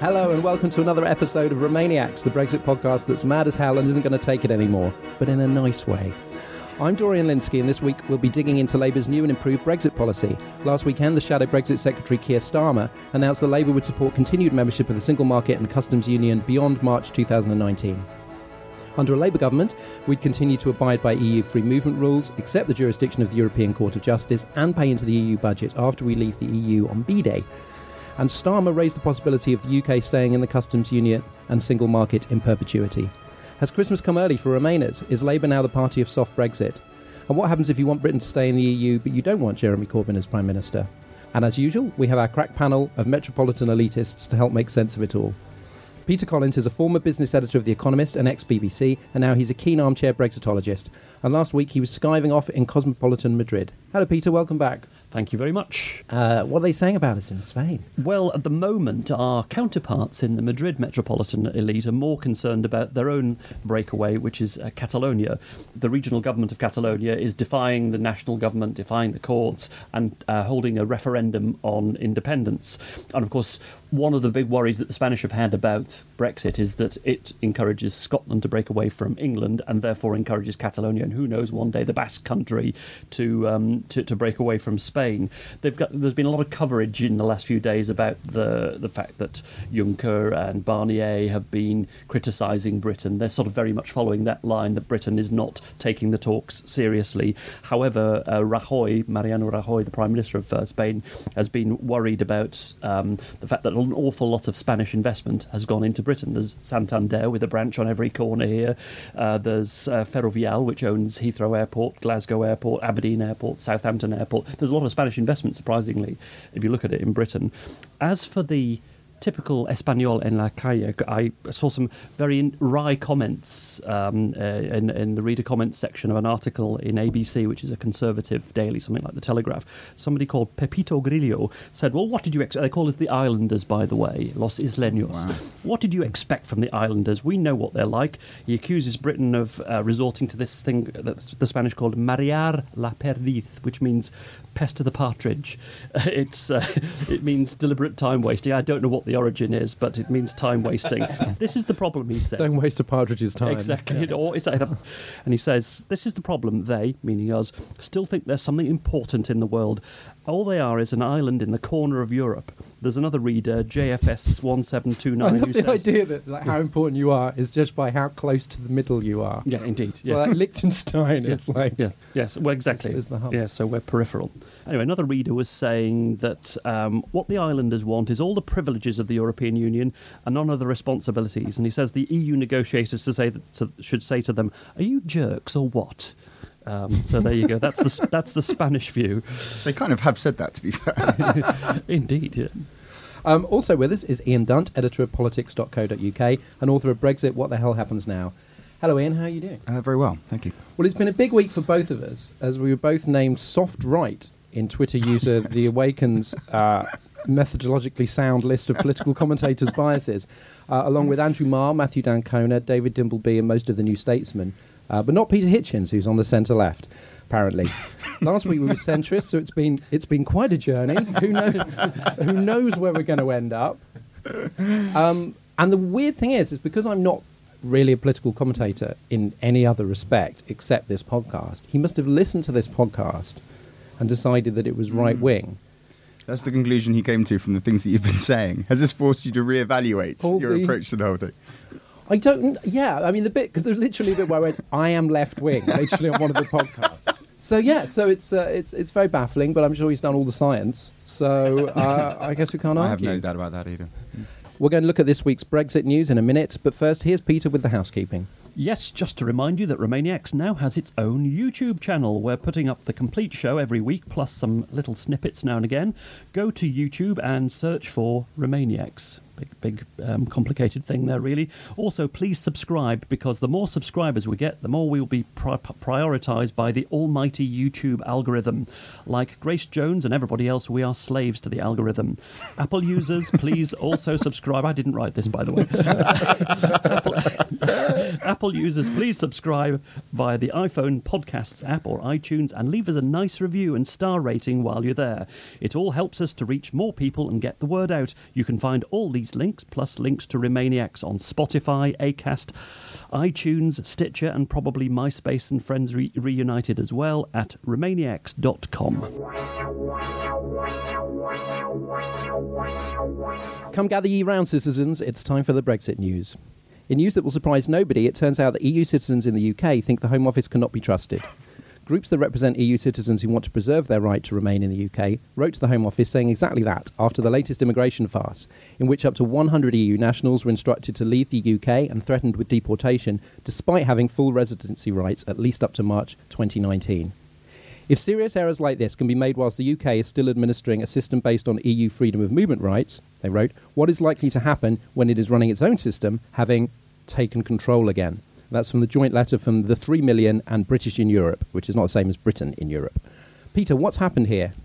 Hello and welcome to another episode of Romaniacs, the Brexit podcast that's mad as hell and isn't going to take it anymore, but in a nice way. I'm Dorian Lynskey, and this week we'll be digging into Labour's new and improved Brexit policy. Last weekend, the shadow Brexit Secretary Keir Starmer announced that Labour would support continued membership of the Single Market and Customs Union beyond March 2019. Under a Labour government, we'd continue to abide by EU free movement rules, accept the jurisdiction of the European Court of Justice, and pay into the EU budget after we leave the EU on B-Day. And Starmer raised the possibility of the UK staying in the customs union and single market in perpetuity. Has Christmas come early for Remainers? Is Labour now the party of soft Brexit? And what happens if you want Britain to stay in the EU but you don't want Jeremy Corbyn as Prime Minister? And as usual, we have our crack panel of metropolitan elitists to help make sense of it all. Peter Collins is a former business editor of The Economist and ex-BBC, and now he's a keen armchair Brexitologist. And last week he was skiving off in cosmopolitan Madrid. Hello Peter, welcome back. Thank you very much. What are they saying about us in Spain? Well, at the moment, our counterparts in the Madrid metropolitan elite are more concerned about their own breakaway, which is Catalonia. The regional government of Catalonia is defying the national government, defying the courts, and holding a referendum on independence. And of course, one of the big worries that the Spanish have had about Brexit is that it encourages Scotland to break away from England and therefore encourages Catalonia, and who knows, one day the Basque country to break away from Spain. There's been a lot of coverage in the last few days about the fact that Juncker and Barnier have been criticising Britain. They're sort of very much following that line that Britain is not taking the talks seriously. However, Mariano Rajoy, the Prime Minister of Spain, has been worried about the fact that an awful lot of Spanish investment has gone into Britain. There's Santander with a branch on every corner here. There's Ferrovial, which owns Heathrow Airport, Glasgow Airport, Aberdeen Airport, Southampton Airport. There's a lot of Spanish investment, surprisingly, if you look at it in Britain. As for the typical Español en la calle, I saw some very wry comments in the reader comments section of an article in ABC, which is a conservative daily, something like The Telegraph. Somebody called Pepito Grillo said, well, what did you expect? They call us the Islanders, by the way, Los Isleños. Wow. What did you expect from the Islanders? We know what they're like. He accuses Britain of resorting to this thing that the Spanish called marear la perdiz, which means pest of the partridge. It means deliberate time wasting. I don't know what the origin is, but it means time wasting. This is the problem, he says. Don't waste a partridge's time. Exactly. And he says, this is the problem. They, meaning us, still think there's something important in the world. All they are is an island in the corner of Europe. There's another reader, JFS 1729, I love the idea that how important you are is just by how close to the middle you are. Yeah, indeed. So like Liechtenstein is like... Yeah. Yes, well, exactly. Is the hub. Yeah, so we're peripheral. Anyway, another reader was saying that what the islanders want is all the privileges of the European Union and none of the responsibilities. And he says the EU negotiators should say to them, are you jerks or what? So there you go. That's the Spanish view. They kind of have said that, to be fair. Indeed, yeah. Also with us is Ian Dunt, editor of politics.co.uk and author of Brexit, What the Hell Happens Now. Hello Ian, how are you doing? Very well, thank you. Well, it's been a big week for both of us, as we were both named soft right in Twitter user The Awaken's methodologically sound list of political commentators' biases, along with Andrew Marr, Matthew Dancona, David Dimbleby and most of the New Statesmen. But not Peter Hitchens, who's on the centre-left, apparently. Last week we were centrist, so it's been quite a journey. Who knows where we're going to end up? And the weird thing is because I'm not really a political commentator in any other respect except this podcast, he must have listened to this podcast and decided that it was right-wing. That's the conclusion he came to from the things that you've been saying. Has this forced you to reevaluate your approach to the whole thing? I don't... Yeah, I mean, the bit... Because there's literally a bit where I went, I am left-wing, literally on one of the podcasts. So, yeah, so it's very baffling, but I'm sure he's done all the science. So, I guess we can't argue. I have no doubt about that either. We're going to look at this week's Brexit news in a minute, but first, here's Peter with the housekeeping. Yes, just to remind you that Romaniacs now has its own YouTube channel. We're putting up the complete show every week, plus some little snippets now and again. Go to YouTube and search for Romaniacs. Big, complicated thing there, really. Also, please subscribe, because the more subscribers we get, the more we will be prioritised by the almighty YouTube algorithm. Like Grace Jones and everybody else, we are slaves to the algorithm. Apple users, please also subscribe. I didn't write this, by the way. Apple users, please subscribe via the iPhone Podcasts app or iTunes and leave us a nice review and star rating while you're there. It all helps us to reach more people and get the word out. You can find all these links, plus links to Remainiacs on Spotify, Acast, iTunes, Stitcher, and probably MySpace and Friends Reunited as well at Remainiacs.com. Come gather ye round, citizens. It's time for the Brexit news. In news that will surprise nobody, it turns out that EU citizens in the UK think the Home Office cannot be trusted. Groups that represent EU citizens who want to preserve their right to remain in the UK wrote to the Home Office saying exactly that after the latest immigration farce, in which up to 100 EU nationals were instructed to leave the UK and threatened with deportation, despite having full residency rights at least up to March 2019. If serious errors like this can be made whilst the UK is still administering a system based on EU freedom of movement rights, they wrote, what is likely to happen when it is running its own system, having taken control again? That's from the joint letter from the 3 million and British in Europe, which is not the same as Britain in Europe. Peter, what's happened here?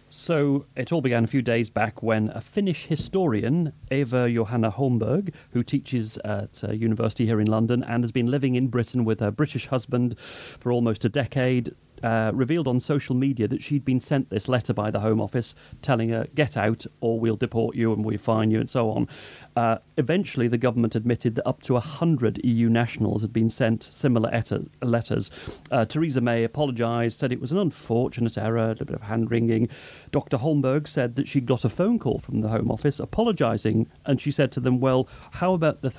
So it all began a few days back when a Finnish historian, Eva Johanna Holmberg, who teaches at a university here in London and has been living in Britain with her British husband for almost a decade, revealed on social media that she'd been sent this letter by the Home Office telling her, get out or we'll deport you and we'll fine you and so on. Eventually, the government admitted that up to 100 EU nationals had been sent similar letters. Theresa May apologised, said it was an unfortunate error, a little bit of hand-wringing. Dr Holmberg said that she'd got a phone call from the Home Office apologising, and she said to them, well, how about the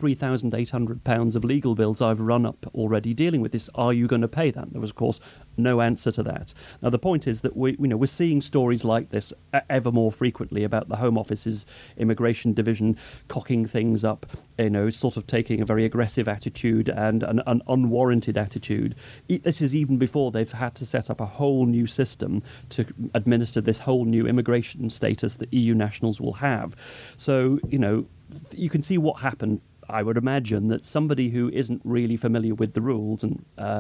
£3,800 of legal bills I've run up already dealing with this? Are you going to pay that? There was, of course, no answer to that. Now, the point is that we're seeing stories like this ever more frequently about the Home Office's immigration division cocking things up, sort of taking a very aggressive attitude and an unwarranted attitude. This is even before they've had to set up a whole new system to administer this whole new immigration status that EU nationals will have. So, you can see what happened. I would imagine that somebody who isn't really familiar with the rules and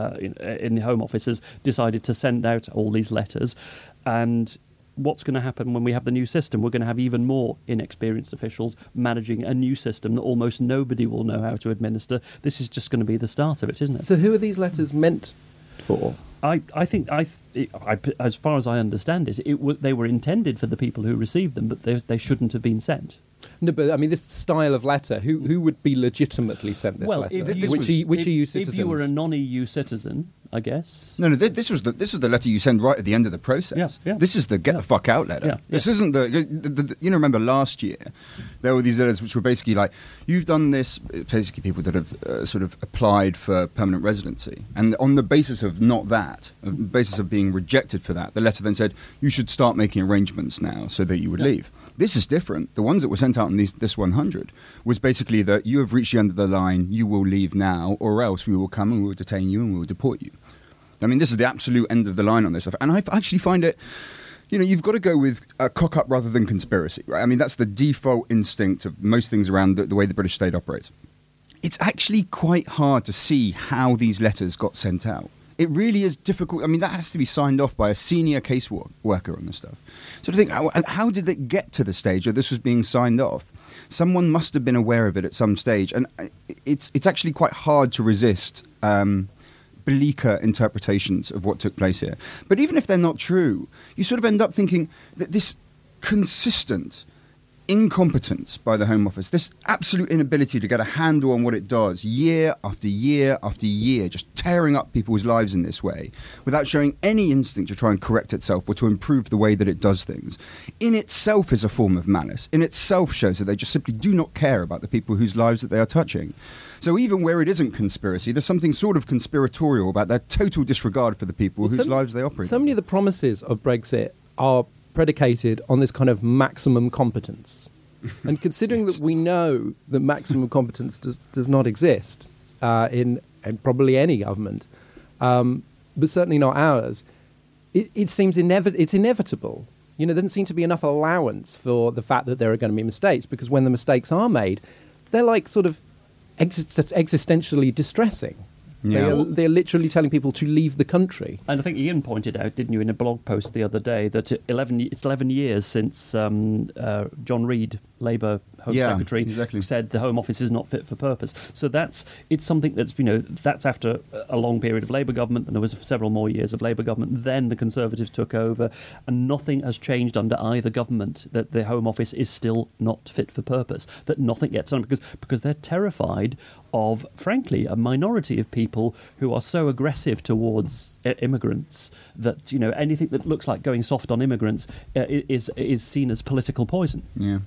in the Home Office has decided to send out all these letters. And what's going to happen when we have the new system? We're going to have even more inexperienced officials managing a new system that almost nobody will know how to administer. This is just going to be the start of it, isn't it? So who are these letters meant for? I think, as far as I understand it, they were intended for the people who received them, but they shouldn't have been sent. No, but I mean, this style of letter, who would be legitimately sent this letter? Which EU citizens? If you were a non-EU citizen, I guess. No, this was the letter you send right at the end of the process. Yeah. This is the get the fuck out letter. Yeah. This isn't the remember last year, there were these letters which were basically like, you've done this, basically people that have sort of applied for permanent residency. And on the basis of not that, on the basis of being rejected for that, the letter then said, you should start making arrangements now so that you would leave. This is different. The ones that were sent out in this 100 was basically that you have reached the end of the line, you will leave now, or else we will come and we will detain you and we will deport you. I mean, this is the absolute end of the line on this stuff. And I actually find it, you've got to go with cock up rather than conspiracy, right? I mean, that's the default instinct of most things around the way the British state operates. It's actually quite hard to see how these letters got sent out. It really is difficult. I mean, that has to be signed off by a senior caseworker on this stuff. So to think, how did it get to the stage where this was being signed off? Someone must have been aware of it at some stage. And it's actually quite hard to resist bleaker interpretations of what took place here. But even if they're not true, you sort of end up thinking that this consistent incompetence by the Home Office, this absolute inability to get a handle on what it does year after year after year, just tearing up people's lives in this way without showing any instinct to try and correct itself or to improve the way that it does things, in itself is a form of malice. In itself shows that they just simply do not care about the people whose lives that they are touching. So even where it isn't conspiracy, there's something sort of conspiratorial about their total disregard for the people whose lives they operate. So many of the promises of Brexit are predicated on this kind of maximum competence. And considering that we know that maximum competence does not exist in probably any government, but certainly not ours, it seems it's inevitable. There doesn't seem to be enough allowance for the fact that there are going to be mistakes, because when the mistakes are made, they're like sort of existentially distressing. Yeah. They're literally telling people to leave the country. And I think Ian pointed out, didn't you, in a blog post the other day, that it's 11 years since John Reid, Labour Home Secretary, exactly. said the Home Office is not fit for purpose. So it's something that's, that's after a long period of Labour government, and there was several more years of Labour government. Then the Conservatives took over, and nothing has changed under either government, that the Home Office is still not fit for purpose, that nothing gets done, because they're terrified of, frankly, a minority of people who are so aggressive towards immigrants that, anything that looks like going soft on immigrants is seen as political poison. Yeah.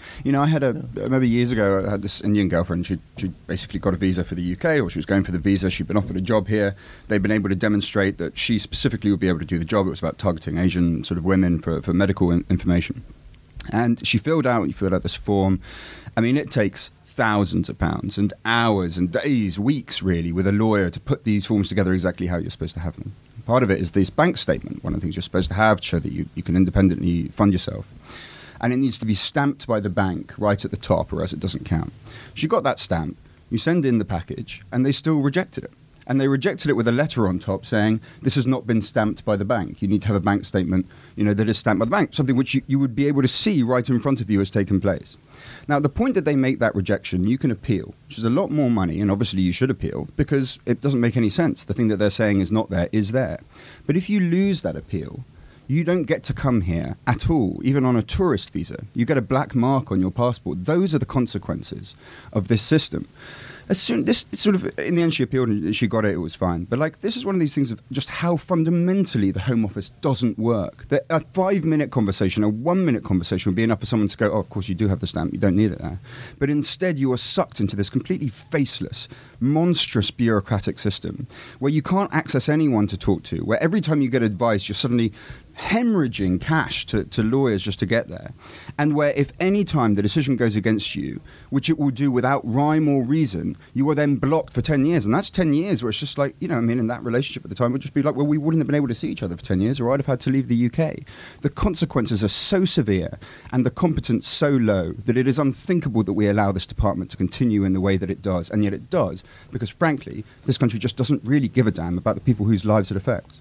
I maybe years ago, I had this Indian girlfriend. She basically got a visa for the UK, or she was going for the visa. She'd been offered a job here. They'd been able to demonstrate that she specifically would be able to do the job. It was about targeting Asian sort of women for medical information. And you filled out this form. I mean, it takes thousands of pounds and hours and days, weeks really, with a lawyer to put these forms together exactly how you're supposed to have them. Part of it is this bank statement, one of the things you're supposed to have to show that you can independently fund yourself. And it needs to be stamped by the bank right at the top, or else it doesn't count. She got that stamp, you send in the package, and they still rejected it. And they rejected it with a letter on top saying, this has not been stamped by the bank. You need to have a bank statement, that is stamped by the bank, something which you would be able to see right in front of you has taken place. Now, at the point that they make that rejection, you can appeal, which is a lot more money, and obviously you should appeal, because it doesn't make any sense. The thing that they're saying is not there is there. But if you lose that appeal, you don't get to come here at all, even on a tourist visa. You get a black mark on your passport. Those are the consequences of this system. In the end, she appealed and she got it. It was fine. But this is one of these things of just how fundamentally the Home Office doesn't work. A 5-minute conversation, a 1-minute conversation would be enough for someone to go, oh, of course you do have the stamp. You don't need it there. But instead, you are sucked into this completely faceless, monstrous bureaucratic system where you can't access anyone to talk to, where every time you get advice, you're suddenly hemorrhaging cash to lawyers just to get there, and where if any time the decision goes against you, which it will do without rhyme or reason, you are then blocked for 10 years. And that's 10 years where it's just in that relationship at the time would just be like, well, we wouldn't have been able to see each other for 10 years, or I'd have had to leave the UK. The consequences are so severe and the competence so low that it is unthinkable that we allow this department to continue in the way that it does. And yet it does, because frankly, this country just doesn't really give a damn about the people whose lives it affects.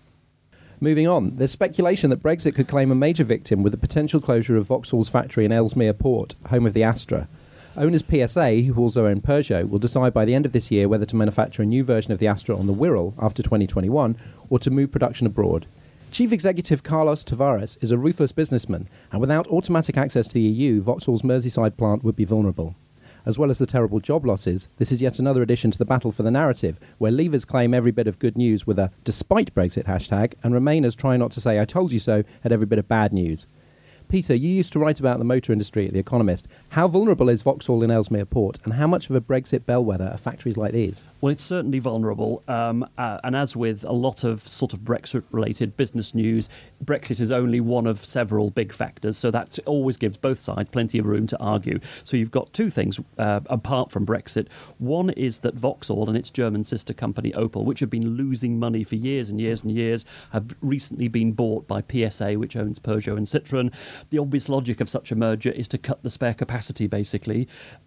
Moving on, there's speculation that Brexit could claim a major victim with the potential closure of Vauxhall's factory in Ellesmere Port, home of the Astra. Owners PSA, who also own Peugeot, will decide by the end of this year whether to manufacture a new version of the Astra on the Wirral after 2021 or to move production abroad. Chief Executive Carlos Tavares is a ruthless businessman, and without automatic access to the EU, Vauxhall's Merseyside plant would be vulnerable. As well as the terrible job losses, this is yet another addition to the battle for the narrative, where Leavers claim every bit of good news with a despite Brexit hashtag, and Remainers try not to say I told you so at every bit of bad news. Peter, you used to write about the motor industry at The Economist. How vulnerable is Vauxhall in Ellesmere Port, and how much of a Brexit bellwether are factories like these? Well, it's certainly vulnerable, and as with a lot of sort of Brexit-related business news, Brexit is only one of several big factors, so that always gives both sides plenty of room to argue. So you've got two things apart from Brexit. One is that Vauxhall and its German sister company Opel, which have been losing money for years and years and years, have recently been bought by PSA, which owns Peugeot and Citroën. The obvious logic of such a merger is to cut the spare capacity, basically.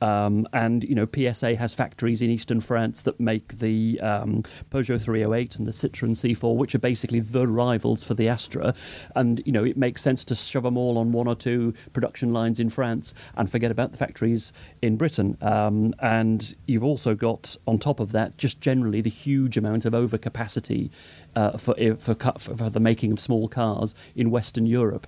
And, PSA has factories in eastern France that make the Peugeot 308 and the Citroën C4, which are basically the rivals for the Astra. And, it makes sense to shove them all on one or two production lines in France and forget about the factories in Britain. And you've also got, on top of that, just generally the huge amount of overcapacity for the making of small cars in Western Europe.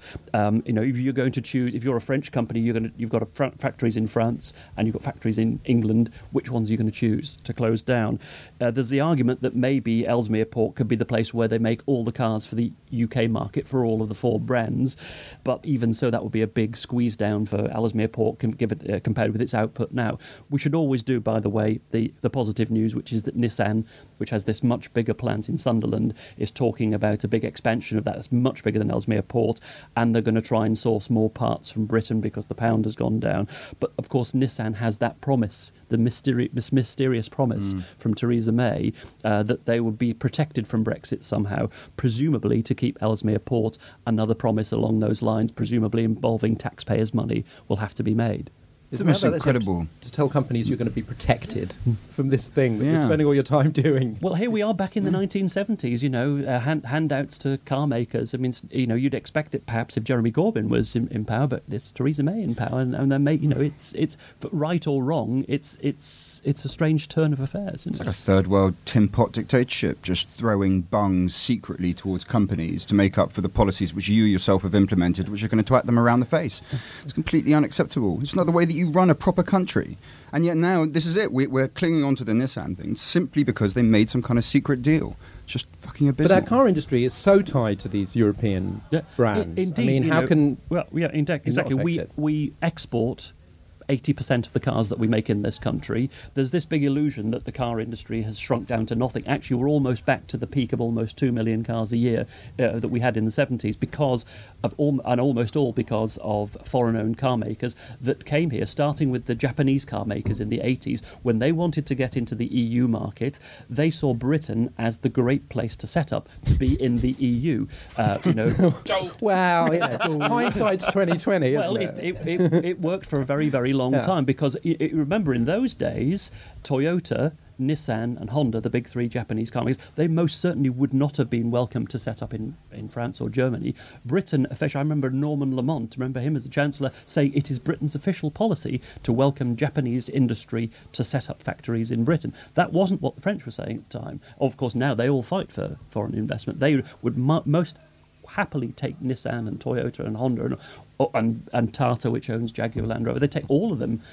If you're going to choose, if you're a French company, you've got factories in France and you've got factories in England. Which ones are you going to choose to close down? There's the argument that maybe Ellesmere Port could be the place where they make all the cars for the UK market for all of the four brands. But even so, that would be a big squeeze down for Ellesmere Port compared with its output now. We should always do, by the way, the positive news, which is that Nissan, which has this much bigger plant in Sunderland, is talking about a big expansion of that. It's much bigger than Ellesmere Port, and they're going to try and source more parts from Britain because the pound has gone down. But of course, Nissan has that promise, the mysterious promise from Theresa May that they would be protected from Brexit somehow, presumably to keep Ellesmere Port. Another promise along those lines, presumably involving taxpayers' money, will have to be made. It's the most Remember that you have incredible. to tell companies you're going to be protected from this thing that you're Yeah. spending all your time doing. Well, here we are back in the 1970s, handouts to car makers. I mean, you'd expect it perhaps if Jeremy Corbyn was in power, but it's Theresa May in power, and then it's right or wrong, it's a strange turn of affairs. Isn't It's it? like a third world Tin Pot dictatorship, just throwing bungs secretly towards companies to make up for the policies which you yourself have implemented, which are going to twat them around the face. It's completely unacceptable. It's not the way that you run a proper country. And yet now, this is it. We're clinging on to the Nissan thing simply because they made some kind of secret deal. It's just fucking But abysmal. our car industry is so tied to these European brands. Indeed, I mean, how can... exactly. affect it? We export 80% of the cars that we make in this country. There's this big illusion that the car industry has shrunk down to nothing. Actually, we're almost back to the peak of almost 2 million cars a year that we had in the 70s because of almost all because of foreign-owned car makers that came here, starting with the Japanese car makers in the 80s. When they wanted to get into the EU market, they saw Britain as the great place to set up, to be in the EU. Wow, hindsight's 2020, isn't Well, it? it worked for a very, very long time because remember in those days, Toyota, Nissan and Honda, the big three Japanese car makers, they most certainly would not have been welcome to set up in France or Germany. Britain, officially, I remember Norman Lamont, remember him as the Chancellor, saying it is Britain's official policy to welcome Japanese industry to set up factories in Britain. That wasn't what the French were saying at the time. Of course, now they all fight for foreign investment. They would most happily take Nissan and Toyota and Honda and Tata, which owns Jaguar Land Rover. They take all of them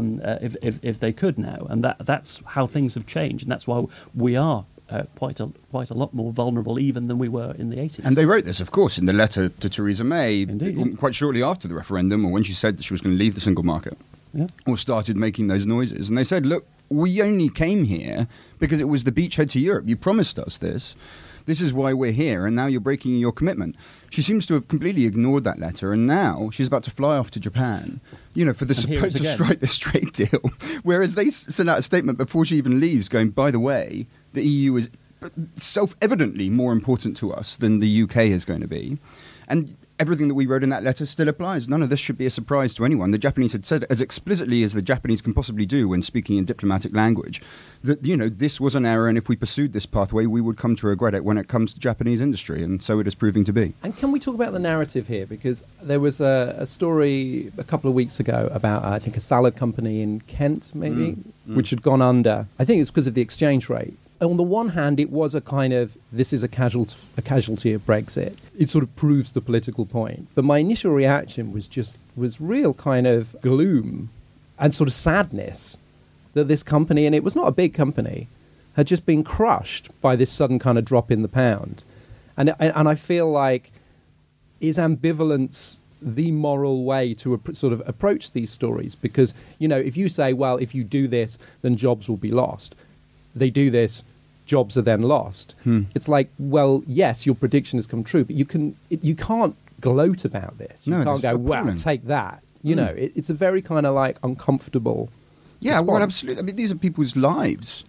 if they could now, and that's how things have changed, and that's why we are quite a lot more vulnerable even than we were in the 80s. And they wrote this, of course, in the letter to Theresa May, Indeed. quite shortly after the referendum, or when she said that she was going to leave the single market, or started making those noises. And they said, look, we only came here because it was the beachhead to Europe. You promised us this. This is why we're here, and now you're breaking your commitment. She seems to have completely ignored that letter, and now she's about to fly off to Japan, for the supposed to strike this trade deal. Whereas they sent out a statement before she even leaves going, by the way, the EU is self-evidently more important to us than the UK is going to be. And everything that we wrote in that letter still applies. None of this should be a surprise to anyone. The Japanese had said, as explicitly as the Japanese can possibly do when speaking in diplomatic language, that, this was an error, and if we pursued this pathway, we would come to regret it when it comes to Japanese industry, and so it is proving to be. And can we talk about the narrative here? Because there was a story a couple of weeks ago about, I think, a salad company in Kent, maybe, which had gone under. I think it's because of the exchange rate. On the one hand, it was a kind of, this is a casualty of Brexit. It sort of proves the political point. But my initial reaction was real kind of gloom and sort of sadness that this company, and it was not a big company, had just been crushed by this sudden kind of drop in the pound. And I feel like, is ambivalence the moral way to sort of approach these stories? Because, if you say, well, if you do this, then jobs will be lost. They do this, jobs are then lost. It's like, well, yes, your prediction has come true, but you can't gloat about this. You can't go, well, take that. It's a very kind of like uncomfortable response. Well, absolutely. I mean, these are people's lives.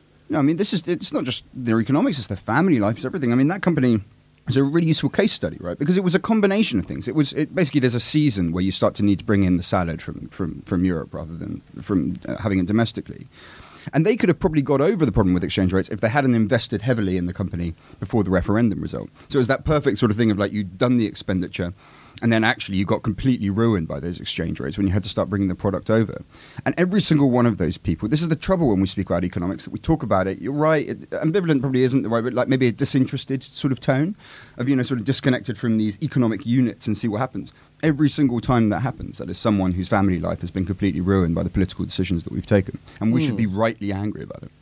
It's not just their economics, it's their family life, it's everything. I mean, that company is a really useful case study, right? Because it was a combination of things. Basically, there's a season where you start to need to bring in the salad from Europe rather than from having it domestically. And they could have probably got over the problem with exchange rates if they hadn't invested heavily in the company before the referendum result. So it was that perfect sort of thing of like you'd done the expenditure and then actually you got completely ruined by those exchange rates when you had to start bringing the product over. And every single one of those people, this is the trouble when we speak about economics, that we talk about it, you're right, ambivalent probably isn't the right, but like maybe a disinterested sort of tone of, sort of disconnected from these economic units and see what happens. Every single time that happens, that is someone whose family life has been completely ruined by the political decisions that we've taken. And we should be rightly angry about it.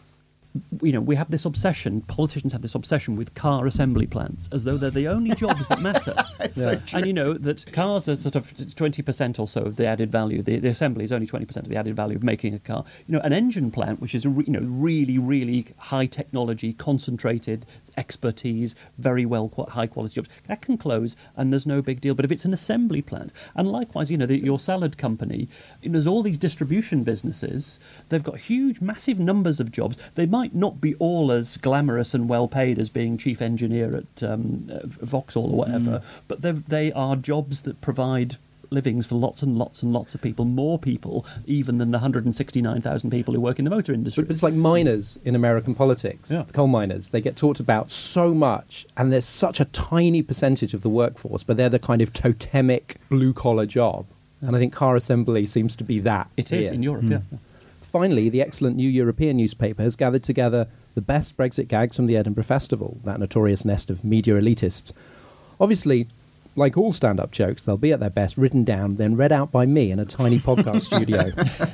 We have this obsession, politicians have this obsession with car assembly plants as though they're the only jobs that matter. So true. And that cars are sort of 20% or so of the added value. The assembly is only 20% of the added value of making a car. An engine plant, which is really, really high technology, concentrated expertise, very high quality jobs, that can close and there's no big deal. But if it's an assembly plant, and likewise, your salad company, there's all these distribution businesses, they've got huge, massive numbers of jobs. They might not be all as glamorous and well paid as being chief engineer at Vauxhall or whatever, but they are jobs that provide livings for lots and lots and lots of people, more people even than the 169,000 people who work in the motor industry. But it's like miners in American politics, the coal miners. They get talked about so much, and there's such a tiny percentage of the workforce, but they're the kind of totemic blue-collar job. And I think car assembly seems to be that. It is in Europe, yeah. Finally, the excellent New European newspaper has gathered together the best Brexit gags from the Edinburgh Festival, that notorious nest of media elitists. Obviously, like all stand-up jokes, they'll be at their best written down, then read out by me in a tiny podcast studio.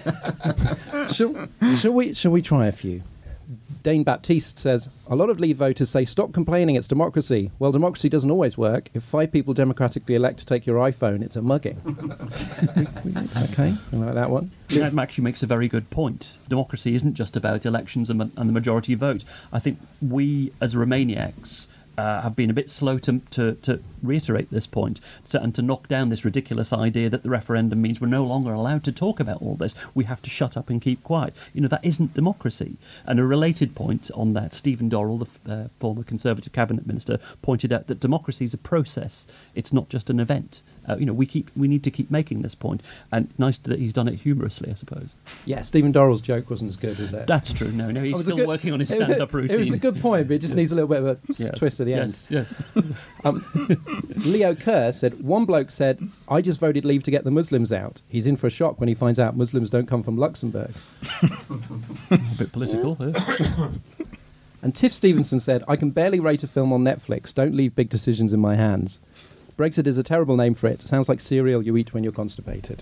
Shall we try a few? Dane Baptiste says, a lot of Leave voters say, stop complaining, it's democracy. Well, democracy doesn't always work. If 5 people democratically elect to take your iPhone, it's a mugging. Okay, I like that one. That actually makes a very good point. Democracy isn't just about elections and the majority vote. I think we, as Remainiacs, have been a bit slow to reiterate this point and to knock down this ridiculous idea that the referendum means we're no longer allowed to talk about all this. We have to shut up and keep quiet. That isn't democracy. And a related point on that, Stephen Dorrell, the former Conservative Cabinet Minister, pointed out that democracy is a process. It's not just an event. We need to keep making this point, and nice that he's done it humorously, I suppose. Yeah, Stephen Dorrell's joke wasn't as good as that. That's true. No, he's still working on his stand-up routine. It was a good point, but it just needs a little bit of a twist at the end. Yes. Leo Kerr said, one bloke said, I just voted Leave to get the Muslims out. He's in for a shock when he finds out Muslims don't come from Luxembourg. A bit political. And Tiff Stevenson said, I can barely rate a film on Netflix. Don't leave big decisions in my hands. Brexit is a terrible name for it. Sounds like cereal you eat when you're constipated.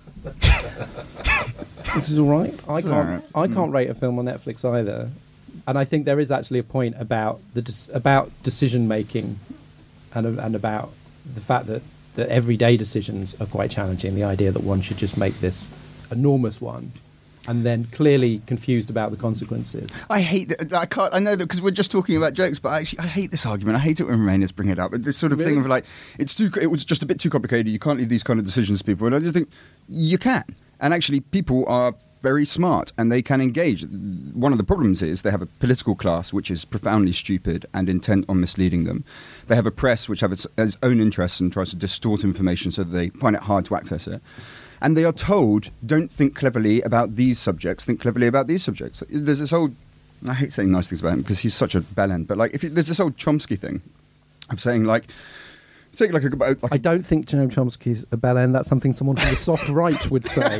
Which is all right. I can't rate a film on Netflix either. And I think there is actually a point about about decision making and about the fact that everyday decisions are quite challenging. The idea that one should just make this enormous one and then clearly confused about the consequences. I hate that. I can't. I know that because we're just talking about jokes, but I hate this argument. I hate it when Remainers bring it up. This sort of thing of like, it was just a bit too complicated. You can't leave these kind of decisions to people. And I just think you can. And actually, people are very smart and they can engage. One of the problems is they have a political class which is profoundly stupid and intent on misleading them. They have a press which has its own interests and tries to distort information so that they find it hard to access it. And they are told, don't think cleverly about these subjects, think cleverly about these subjects. There's this old, I hate saying nice things about him because he's such a bellend, but like there's this old Chomsky thing of saying like, take like I don't think Noam Chomsky's a bellend. That's something someone from the soft right would say.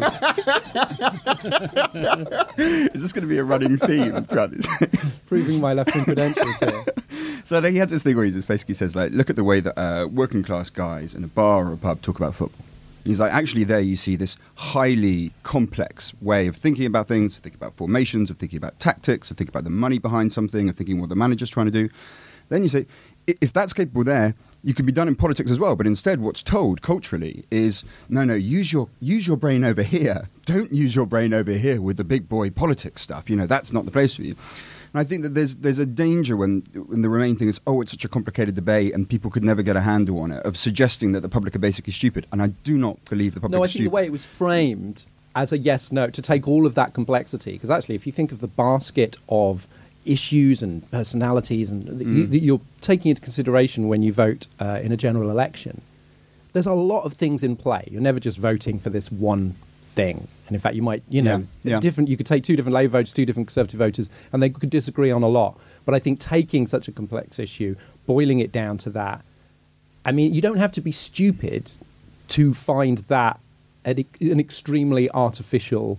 Is this going to be a running theme throughout this? Proving my left-wing credentials here. So he has this thing where he just basically says, like, look at the way that working class guys in a bar or a pub talk about football. He's like, actually there you see this highly complex way of thinking about things, of thinking about formations, of thinking about tactics, of thinking about the money behind something, of thinking what the manager's trying to do. Then you say, if that's capable there, you could be done in politics as well. But instead what's told culturally is, no, use your brain over here. Don't use your brain over here with the big boy politics stuff. That's not the place for you. And I think that there's a danger when the Remain thing is, it's such a complicated debate and people could never get a handle on it, of suggesting that the public are basically stupid. And I do not believe the public No, are I think stupid. the way it was framed as a yes-no, to take all of that complexity, because actually if you think of the basket of issues and personalities and you're taking into consideration when you vote in a general election, there's a lot of things in play. You're never just voting for this one thing. And in fact, you might, different. You could take 2 different Labour voters, 2 different Conservative voters, and they could disagree on a lot. But I think taking such a complex issue, boiling it down to that, I mean, you don't have to be stupid to find that an extremely artificial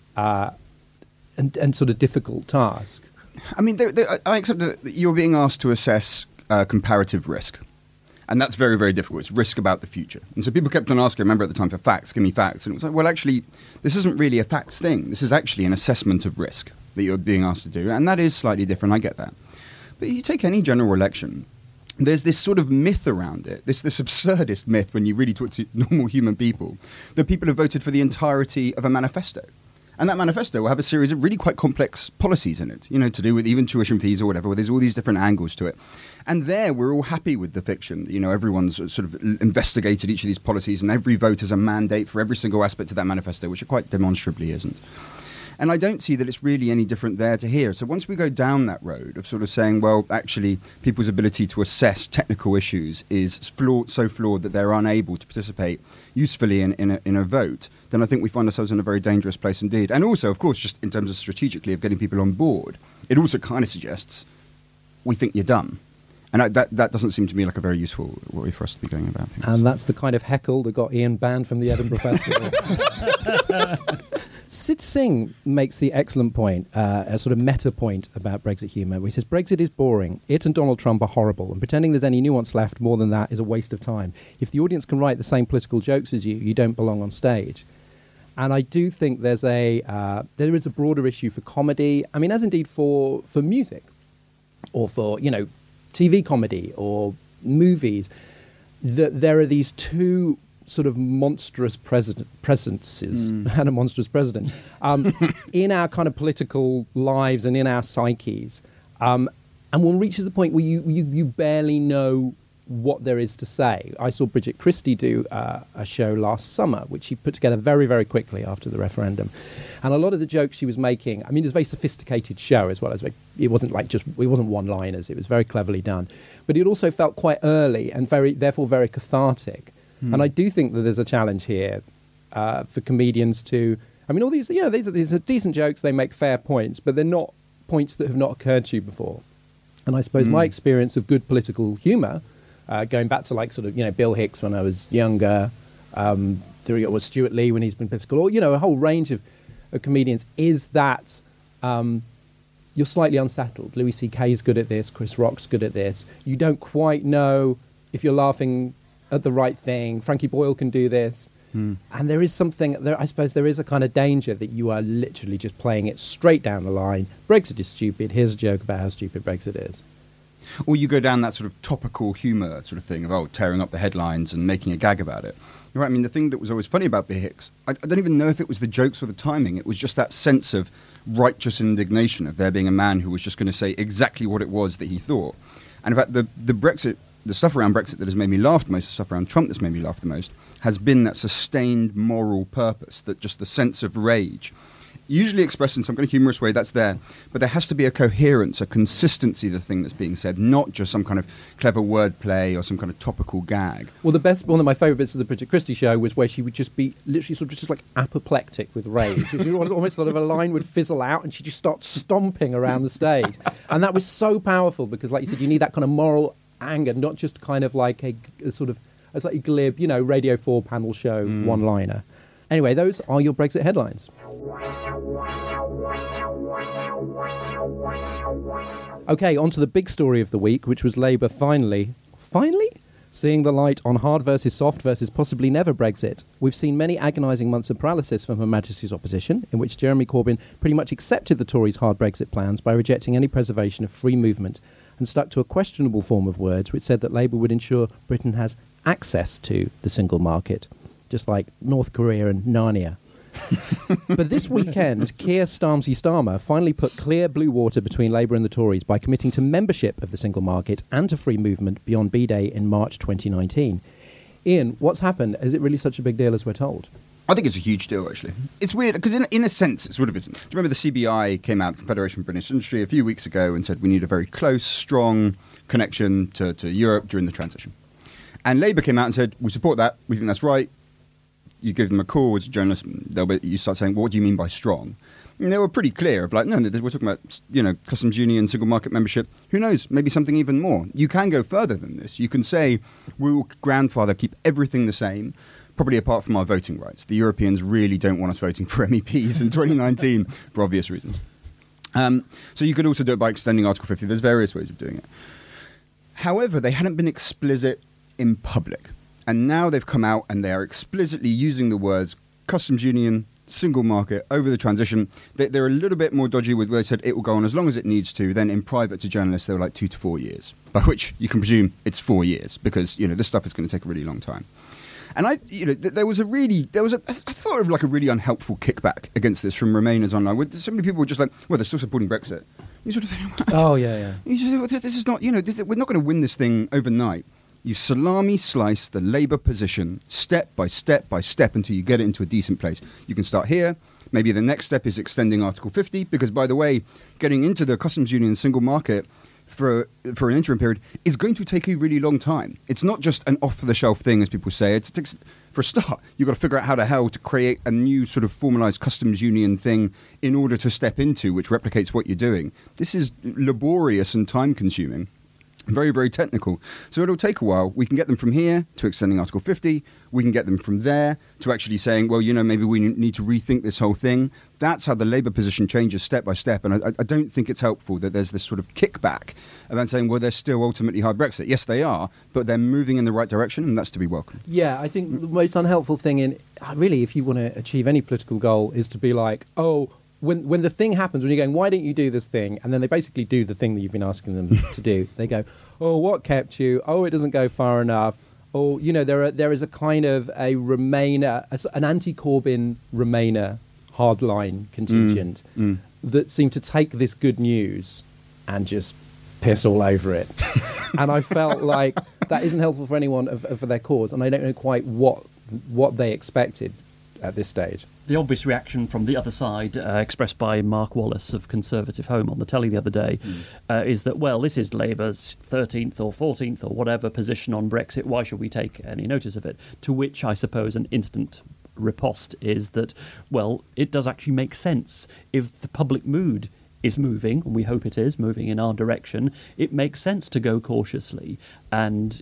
and sort of difficult task. I mean, I accept that you're being asked to assess comparative risk. And that's very, very difficult. It's risk about the future. And so people kept on asking, I remember at the time, for facts, give me facts. And it was like, well, actually, this isn't really a facts thing. This is actually an assessment of risk that you're being asked to do. And that is slightly different. I get that. But you take any general election, there's this sort of myth around it, this absurdist myth when you really talk to normal human people, that people have voted for the entirety of a manifesto. And that manifesto will have a series of really quite complex policies in it, to do with even tuition fees or whatever, where there's all these different angles to it. And there we're all happy with the fiction. Everyone's sort of investigated each of these policies and every vote has a mandate for every single aspect of that manifesto, which it quite demonstrably isn't. And I don't see that it's really any different there to here. So once we go down that road of sort of saying, well, actually, people's ability to assess technical issues is so flawed that they're unable to participate usefully in a vote, then I think we find ourselves in a very dangerous place indeed. And also, of course, just in terms of strategically of getting people on board, it also kind of suggests we think you're dumb. And that doesn't seem to me like a very useful way for us to be going about things. And that's the kind of heckle that got Ian banned from the Edinburgh Festival. Sid Singh makes the excellent point, a sort of meta point about Brexit humour, where he says, Brexit is boring, it and Donald Trump are horrible, and pretending there's any nuance left more than that is a waste of time. If the audience can write the same political jokes as you, you don't belong on stage. And I do think there is a broader issue for comedy, I mean, as indeed for music, or for, TV comedy or movies, that there are these two sort of monstrous presences and a monstrous president in our kind of political lives and in our psyches. And one reaches the point where you barely know what there is to say. I saw Bridget Christie do a show last summer, which she put together very, very quickly after the referendum. And a lot of the jokes she was making, I mean, it was a very sophisticated show as well. It wasn't one-liners. It was very cleverly done. But it also felt quite early and therefore very cathartic. And I do think that there's a challenge here for comedians to... I mean, all these, these are decent jokes. They make fair points, but they're not points that have not occurred to you before. And I suppose my experience of good political humour, going back to Bill Hicks when I was younger, there was Stuart Lee when he's been political, or a whole range of comedians, is that you're slightly unsettled. Louis C.K. is good at this, Chris Rock's good at this. You don't quite know if you're laughing at the right thing. Frankie Boyle can do this. And there is something there. I suppose there is a kind of danger that you are literally just playing it straight down the line. Brexit is stupid. Here's a joke about how stupid Brexit is. Or you go down that sort of topical humour sort of thing of, tearing up the headlines and making a gag about it. You're right. I mean, the thing that was always funny about Bill Hicks, I don't even know if it was the jokes or the timing. It was just that sense of righteous indignation of there being a man who was just going to say exactly what it was that he thought. And in fact, the stuff around Brexit that has made me laugh the most, the stuff around Trump that's made me laugh the most, has been that sustained moral purpose, that just the sense of rage. Usually expressed in some kind of humorous way, that's there. But there has to be a coherence, a consistency, the thing that's being said, not just some kind of clever wordplay or some kind of topical gag. Well, one of my favourite bits of the Bridget Christie show was where she would just be literally sort of just like apoplectic with rage. It was almost sort of a line would fizzle out and she'd just start stomping around the stage. And that was so powerful because, like you said, you need that kind of moral anger, not just kind of like a sort of a slightly glib, Radio 4 panel show one-liner. Anyway, those are your Brexit headlines. Okay, on to the big story of the week, which was Labour finally seeing the light on hard versus soft versus possibly never Brexit. We've seen many agonising months of paralysis from Her Majesty's opposition, in which Jeremy Corbyn pretty much accepted the Tories' hard Brexit plans by rejecting any preservation of free movement and stuck to a questionable form of words which said that Labour would ensure Britain has access to the single market, just like North Korea and Narnia. But this weekend, Keir Starmer finally put clear blue water between Labour and the Tories by committing to membership of the single market and to free movement beyond B-Day in March 2019. Ian, what's happened? Is it really such a big deal as we're told? I think it's a huge deal, actually. It's weird, because in a sense, it sort of isn't. Do you remember the CBI came out, Confederation of British Industry, a few weeks ago and said we need a very close, strong connection to Europe during the transition. And Labour came out and said, we support that, we think that's right. You give them a call as a journalist, you start saying, well, what do you mean by strong? And they were pretty clear of like, no, we're talking about, customs union, single market membership. Who knows, maybe something even more. You can go further than this. You can say, we will grandfather, keep everything the same, probably apart from our voting rights. The Europeans really don't want us voting for MEPs in 2019 for obvious reasons. So you could also do it by extending Article 50. There's various ways of doing it. However, they hadn't been explicit in public. And now they've come out and they are explicitly using the words customs union, single market, over the transition. They're a little bit more dodgy with where they said it will go on as long as it needs to. Then in private to journalists, they were like 2 to 4 years, by which you can presume it's 4 years because, this stuff is going to take a really long time. And I thought of like a really unhelpful kickback against this from Remainers online. Where so many people were just like, well, they're still supporting Brexit. You sort of think, oh, yeah. You just think, this is not, we're not going to win this thing overnight. You salami slice the Labour position step by step by step until you get it into a decent place. You can start here, Maybe the next step is extending Article 50, because, by the way, getting into the customs union and single market for an interim period is going to take a really long time. It's not just an off-the-shelf thing, as people say. It takes, for a start, you've got to figure out how the hell to create a new sort of formalised customs union thing in order to step into, which replicates what you're doing. This is laborious and time-consuming. Very, very technical. So it'll take a while. We can get them from here to extending Article 50. We can get them from there to actually saying, well, maybe we need to rethink this whole thing. That's how the Labour position changes step by step. And I don't think it's helpful that there's this sort of kickback about saying, well, they're still ultimately hard Brexit. Yes, they are, but they're moving in the right direction, and that's to be welcomed. Yeah, I think the most unhelpful thing really, if you want to achieve any political goal, is to be like, oh, when the thing happens, when you're going, why don't you do this thing? And then they basically do the thing that you've been asking them to do. They go, oh, what kept you? Oh, it doesn't go far enough. Oh, there is a kind of a Remainer, an anti-Corbyn Remainer hardline contingent that seem to take this good news and just piss all over it. And I felt like that isn't helpful for anyone for their cause, and I don't know quite what they expected at this stage. The obvious reaction from the other side, expressed by Mark Wallace of Conservative Home on the telly the other day, is that, well, this is Labour's 13th or 14th or whatever position on Brexit. Why should we take any notice of it? To which I suppose an instant riposte is that, well, it does actually make sense. If the public mood is moving, and we hope it is, moving in our direction, it makes sense to go cautiously. And,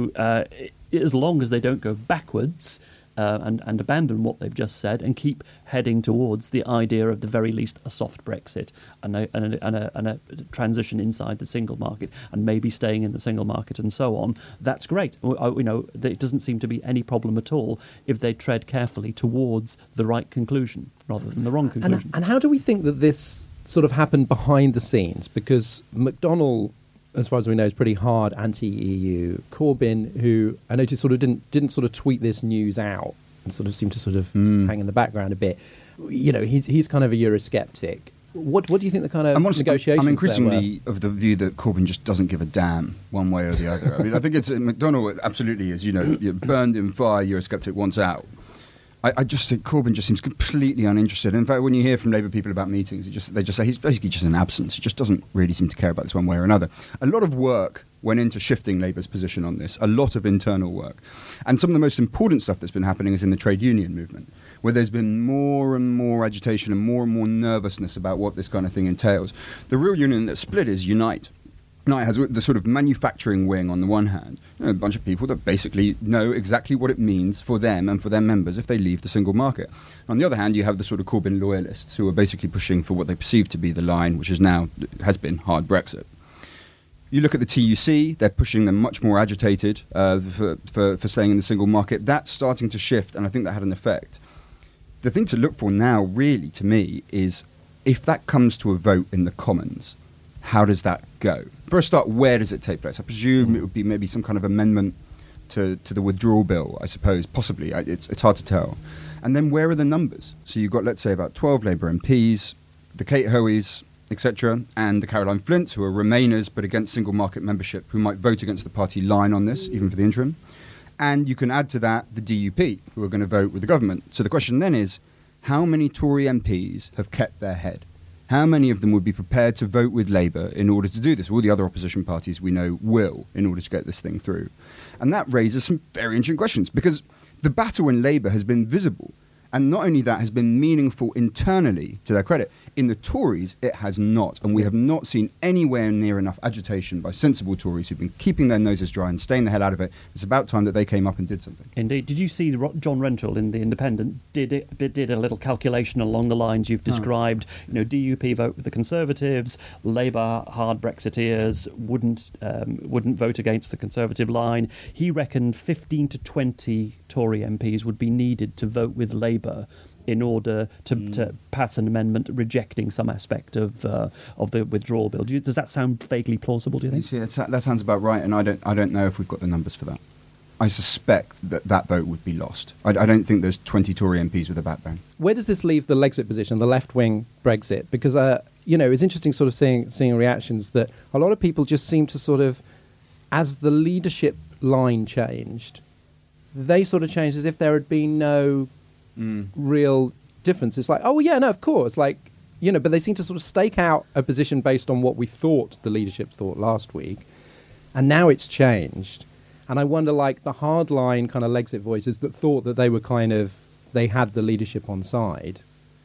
as long as they don't go backwards, and abandon what they've just said and keep heading towards the idea of the very least a soft Brexit and a transition inside the single market and maybe staying in the single market and so on, that's great. It doesn't seem to be any problem at all if they tread carefully towards the right conclusion rather than the wrong conclusion. And how do we think that this sort of happened behind the scenes? Because McDonnell, as far as we know, is pretty hard anti-EU. Corbyn, who I noticed sort of didn't sort of tweet this news out and sort of seemed to sort of hang in the background a bit. He's kind of a Eurosceptic. What do you think the kind of negotiations I'm increasingly of the view that Corbyn just doesn't give a damn one way or the other. I mean, I think it's McDonnell absolutely is, burned in fire, Eurosceptic wants out. I just think Corbyn just seems completely uninterested. In fact, when you hear from Labour people about meetings, they just say he's basically just an absence. He just doesn't really seem to care about this one way or another. A lot of work went into shifting Labour's position on this, a lot of internal work. And some of the most important stuff that's been happening is in the trade union movement, where there's been more and more agitation and more nervousness about what this kind of thing entails. The real union that's split is Unite. Now, it has the sort of manufacturing wing on the one hand, a bunch of people that basically know exactly what it means for them and for their members if they leave the single market. On the other hand, you have the sort of Corbyn loyalists who are basically pushing for what they perceive to be the line, which has been hard Brexit. You look at the TUC, they're pushing them much more agitated for staying in the single market. That's starting to shift, and I think that had an effect. The thing to look for now, really, to me, is if that comes to a vote in the Commons, how does that go? For a start, where does it take place? I presume it would be maybe some kind of amendment to the withdrawal bill, I suppose, possibly. It's hard to tell. And then where are the numbers? So you've got, let's say, about 12 Labour MPs, the Kate Hoeys, etc., and the Caroline Flints, who are Remainers but against single market membership, who might vote against the party line on this, even for the interim. And you can add to that the DUP, who are going to vote with the government. So the question then is, how many Tory MPs have kept their head? How many of them would be prepared to vote with Labour in order to do this? All the other opposition parties we know will, in order to get this thing through. And that raises some very interesting questions, because the battle in Labour has been visible. And not only that, has been meaningful internally, to their credit. In the Tories, it has not. And we have not seen anywhere near enough agitation by sensible Tories who've been keeping their noses dry and staying the hell out of it. It's about time that they came up and did something. Indeed. Did you see John Rentoul in The Independent did a little calculation along the lines you've described? DUP vote with the Conservatives, Labour hard Brexiteers wouldn't vote against the Conservative line. He reckoned 15 to 20 Tory MPs would be needed to vote with Labour in order to pass an amendment rejecting some aspect of the withdrawal bill. Does that sound vaguely plausible, do you think? You see, that sounds about right, and I don't know if we've got the numbers for that. I suspect that vote would be lost. I don't think there's 20 Tory MPs with a backbone. Where does this leave the Lexit position, the left-wing Brexit? Because, it's interesting sort of seeing reactions that a lot of people just seem to sort of, as the leadership line changed, they sort of changed as if there had been no real difference. It's like, oh, well, yeah, no, of course. Like, you know, but they seem to sort of stake out a position based on what we thought the leadership thought last week. And now it's changed. And I wonder, like, the hardline kind of Lexit voices that thought that they were they had the leadership on side.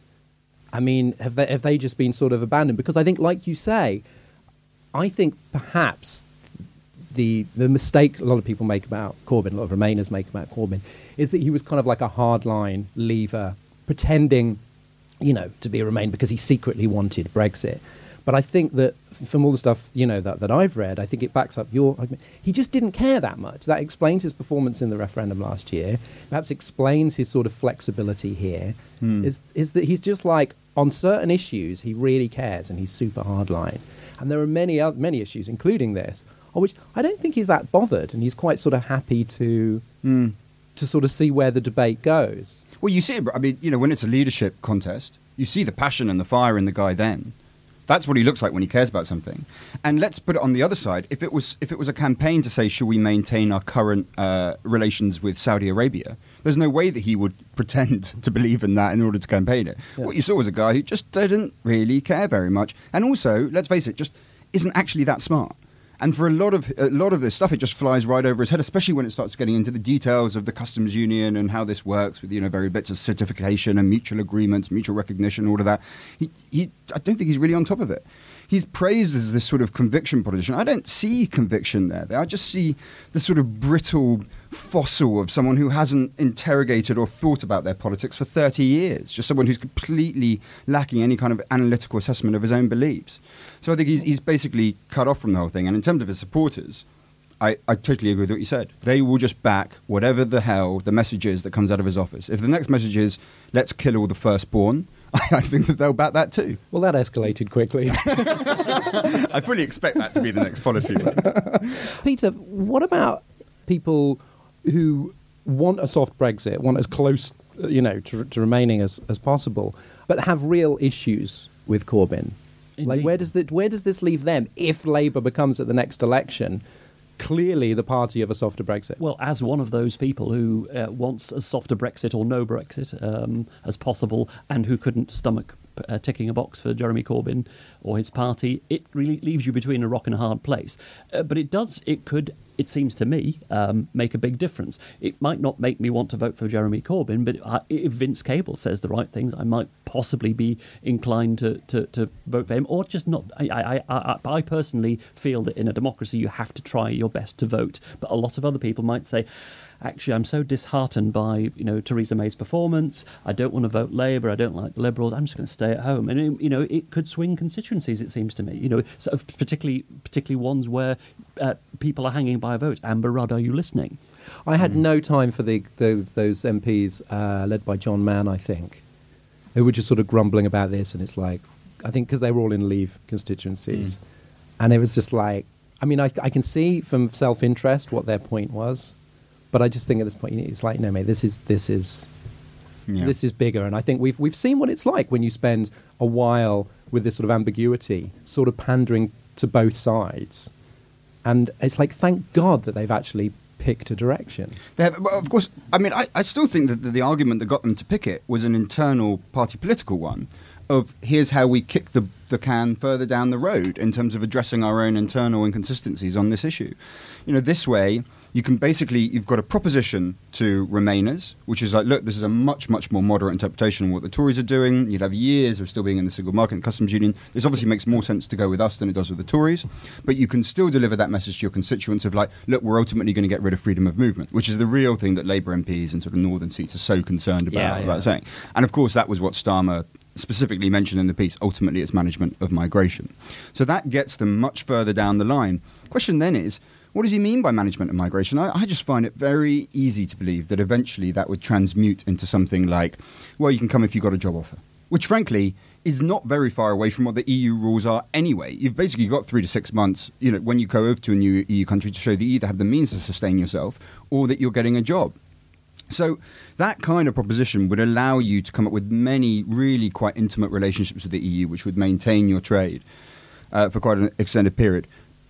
I mean, have they just been sort of abandoned? Because I think, like you say, I think perhaps the mistake a lot of people make about Corbyn, a lot of Remainers make about Corbyn, is that he was kind of like a hardline leaver, pretending, you know, to be a Remain because he secretly wanted Brexit. But I think that from all the stuff, you know, that I've read, I think it backs up your argument. He just didn't care that much. That explains his performance in the referendum last year. Perhaps explains his sort of flexibility here. Is that he's just like, on certain issues, he really cares and he's super hardline. And there are many issues, including this, on which I don't think he's that bothered, and he's quite sort of happy to sort of see where the debate goes. Well, you see it, I mean, you know, when it's a leadership contest, you see the passion and the fire in the guy then. That's what he looks like when he cares about something. And let's put it on the other side. If it was a campaign to say, should we maintain our current relations with Saudi Arabia, there's no way that he would pretend to believe in that in order to campaign it. Yeah. What you saw was a guy who just didn't really care very much. And also, let's face it, just isn't actually that smart. And for a lot of this stuff, it just flies right over his head, especially when it starts getting into the details of the customs union and how this works with, you know, very bits of certification and mutual agreements, mutual recognition, all of that. I don't think he's really on top of it. He's praised as this sort of conviction politician. I don't see conviction there. I just see the sort of brittle fossil of someone who hasn't interrogated or thought about their politics for 30 years, just someone who's completely lacking any kind of analytical assessment of his own beliefs. So I think he's basically cut off from the whole thing. And in terms of his supporters, I totally agree with what you said. They will just back whatever the hell the message is that comes out of his office. If the next message is, let's kill all the firstborn, I think that they'll back that too. Well, that escalated quickly. I fully expect that to be the next policy. Peter, what about people who want a soft Brexit, want as close, you know, to remaining as possible, but have real issues with Corbyn? Indeed. Like, where does this leave them if Labour becomes at the next election clearly the party of a softer Brexit? Well, as one of those people who wants as soft a Brexit or no Brexit as possible, and who couldn't stomach ticking a box for Jeremy Corbyn or his party, it really leaves you between a rock and a hard place. But it could, it seems to me, make a big difference. It might not make me want to vote for Jeremy Corbyn, but if Vince Cable says the right things, I might possibly be inclined to vote for him, or just not. I personally feel that in a democracy you have to try your best to vote, but a lot of other people might say, actually, I'm so disheartened by, you know, Theresa May's performance. I don't want to vote Labour. I don't like the Liberals. I'm just going to stay at home. And, you know, it could swing constituencies, it seems to me. You know, so particularly ones where people are hanging by a vote. Amber Rudd, are you listening? I had no time for those MPs led by John Mann, I think, who were just sort of grumbling about this. And it's like, I think because they were all in Leave constituencies. And it was just like, I mean, I can see from self-interest what their point was. But I just think at this point, it's like, no, mate, this is bigger. And I think we've seen what it's like when you spend a while with this sort of ambiguity, sort of pandering to both sides. And it's like, thank God that they've actually picked a direction. They have, well, of course, I mean, I still think that the argument that got them to pick it was an internal party political one of here's how we kick the can further down the road in terms of addressing our own internal inconsistencies on this issue. You know, this way, you can basically, you've got a proposition to Remainers, which is like, look, this is a much, much more moderate interpretation of what the Tories are doing. You'd have years of still being in the single market and customs union. This obviously makes more sense to go with us than it does with the Tories. But you can still deliver that message to your constituents of like, look, we're ultimately going to get rid of freedom of movement, which is the real thing that Labour MPs and sort of northern seats are so concerned about saying. And of course, that was what Starmer specifically mentioned in the piece. Ultimately, it's management of migration. So that gets them much further down the line. Question then is, what does he mean by management of migration? I just find it very easy to believe that eventually that would transmute into something like, well, you can come if you've got a job offer, which frankly is not very far away from what the EU rules are anyway. You've basically got 3 to 6 months, you know, when you go over to a new EU country to show that you either have the means to sustain yourself or that you're getting a job. So that kind of proposition would allow you to come up with many really quite intimate relationships with the EU, which would maintain your trade for quite an extended period.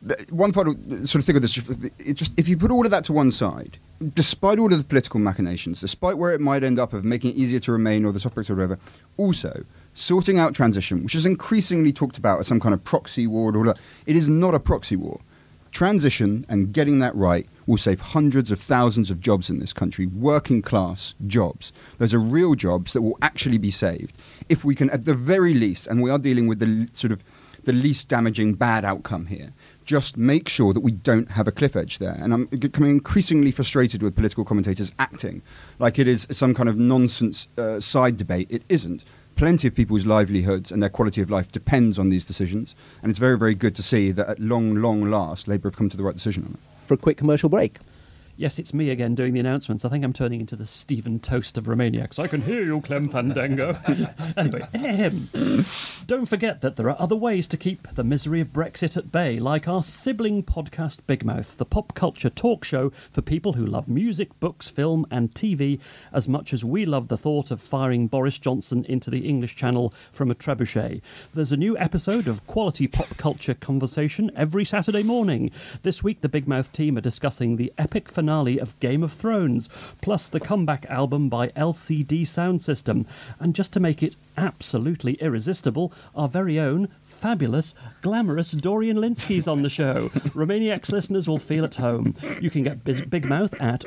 one final sort of thing of this, if you put all of that to one side, despite all of the political machinations, despite where it might end up of making it easier to remain or the topics or whatever, also sorting out transition, which is increasingly talked about as some kind of proxy war or all that. It is not a proxy war. Transition and getting that right will save hundreds of thousands of jobs in this country, working class jobs. Those are real jobs that will actually be saved if we can, at the very least, and we are dealing with the sort of the least damaging bad outcome here, just make sure that we don't have a cliff edge there. And I'm becoming increasingly frustrated with political commentators acting like it is some kind of nonsense side debate. It isn't. Plenty of people's livelihoods and their quality of life depends on these decisions. And it's very, very good to see that at long last, Labour have come to the right decision on it. For a quick commercial break. Yes, it's me again doing the announcements. I think I'm turning into the Stephen Toast of Romania, because I can hear you, Clem Fandango. Anyway, don't forget that there are other ways to keep the misery of Brexit at bay, like our sibling podcast Big Mouth, the pop culture talk show for people who love music, books, film and TV as much as we love the thought of firing Boris Johnson into the English Channel from a trebuchet. There's a new episode of quality pop culture conversation every Saturday morning. This week, the Big Mouth team are discussing the epic finale of Game of Thrones, plus the comeback album by LCD Sound System. And just to make it absolutely irresistible, our very own fabulous, glamorous Dorian Linsky's on the show. Romaniacs listeners will feel at home. You can get Big Mouth at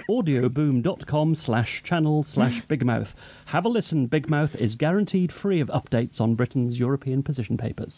audioboom.com/channel/bigmouth. Have a listen. Big Mouth is guaranteed free of updates on Britain's European position papers.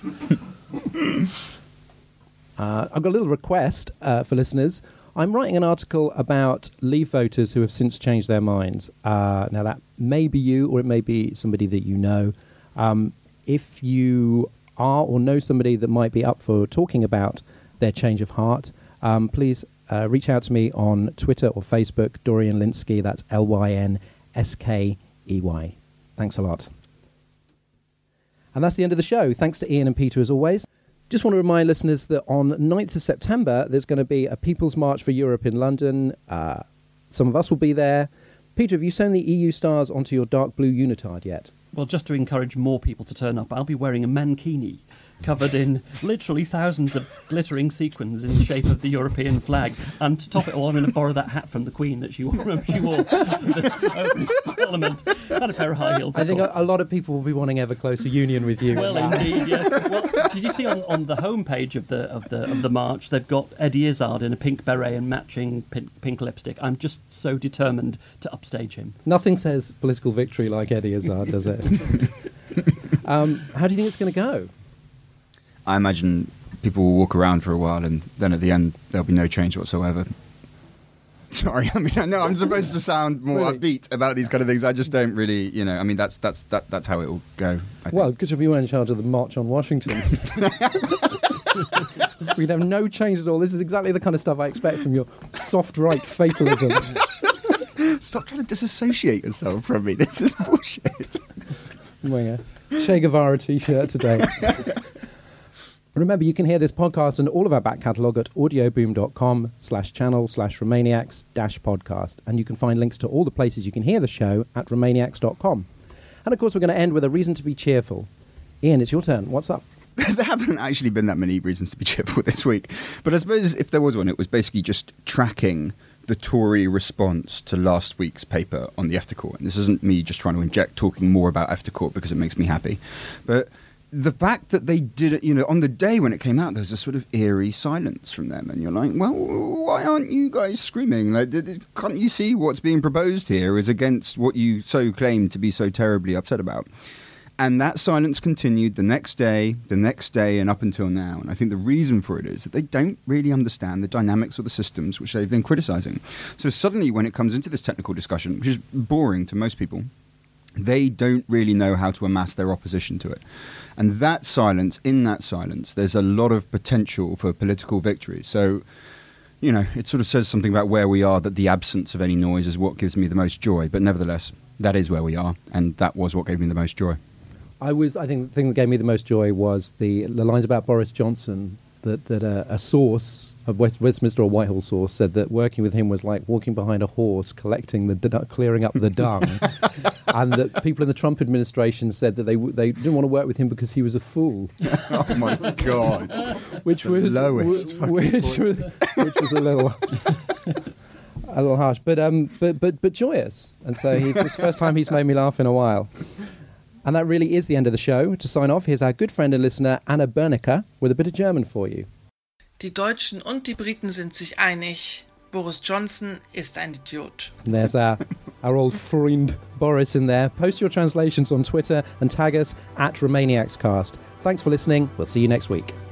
I've got a little request for listeners. I'm writing an article about Leave voters who have since changed their minds. Now, that may be you, or it may be somebody that you know. If you are or know somebody that might be up for talking about their change of heart, please reach out to me on Twitter or Facebook, Dorian Linsky. That's Lynsskey. Thanks a lot. And that's the end of the show. Thanks to Ian and Peter as always. Just want to remind listeners that on 9th of September, there's going to be a People's March for Europe in London. Some of us will be there. Peter, have you sewn the EU stars onto your dark blue unitard yet? Well, just to encourage more people to turn up, I'll be wearing a mankini covered in literally thousands of glittering sequins in the shape of the European flag. And to top it all, I'm going to borrow that hat from the Queen that she wore from the opening Parliament, and a pair of high heels. I think a lot of people will be wanting ever closer union with you. Well, indeed, yes. Well, did you see on the homepage of the march, they've got Eddie Izzard in a pink beret and matching pink lipstick. I'm just so determined to upstage him. Nothing says political victory like Eddie Izzard, does it? How do you think it's going to go? I imagine people will walk around for a while, and then at the end there'll be no change whatsoever. Sorry, I mean, I know I'm supposed to sound more upbeat about these kind of things. I just don't really, I mean, that's how it will go. Well, because you were in charge of the March on Washington. We'd have no change at all. This is exactly the kind of stuff I expect from your soft right fatalism. Stop trying to disassociate yourself from me. This is bullshit. I'm wearing a Che Guevara t-shirt today. Remember, you can hear this podcast and all of our back catalogue at audioboom.com/channel/Romaniacs-podcast. And you can find links to all the places you can hear the show at romaniacs.com. And of course, we're going to end with a reason to be cheerful. Ian, it's your turn. What's up? There haven't actually been that many reasons to be cheerful this week. But I suppose if there was one, it was basically just tracking the Tory response to last week's paper on the EFTA Court. And this isn't me just trying to inject talking more about EFTA Court because it makes me happy. But the fact that they did it, on the day when it came out, there was a sort of eerie silence from them. And you're like, well, why aren't you guys screaming? Like, can't you see what's being proposed here is against what you so claim to be so terribly upset about? And that silence continued the next day, and up until now. And I think the reason for it is that they don't really understand the dynamics of the systems which they've been criticising. So suddenly when it comes into this technical discussion, which is boring to most people, they don't really know how to amass their opposition to it. And in that silence, there's a lot of potential for political victory. So, it sort of says something about where we are, that the absence of any noise is what gives me the most joy. But nevertheless, that is where we are. And that was what gave me the most joy. I think the thing that gave me the most joy was the lines about Boris Johnson a source, a Westminster or Whitehall source, said that working with him was like walking behind a horse, clearing up the dung, and that people in the Trump administration said that they didn't want to work with him because he was a fool. Oh my God! Which was lowest. Which was a little harsh, but joyous. And so it's the first time he's made me laugh in a while. And that really is the end of the show. To sign off, here's our good friend and listener Anna Bernecker with a bit of German for you. Die Deutschen und die Briten sind sich einig. Boris Johnson ist ein Idiot. And there's our old friend Boris in there. Post your translations on Twitter and tag us at RomaniacsCast. Thanks for listening. We'll see you next week.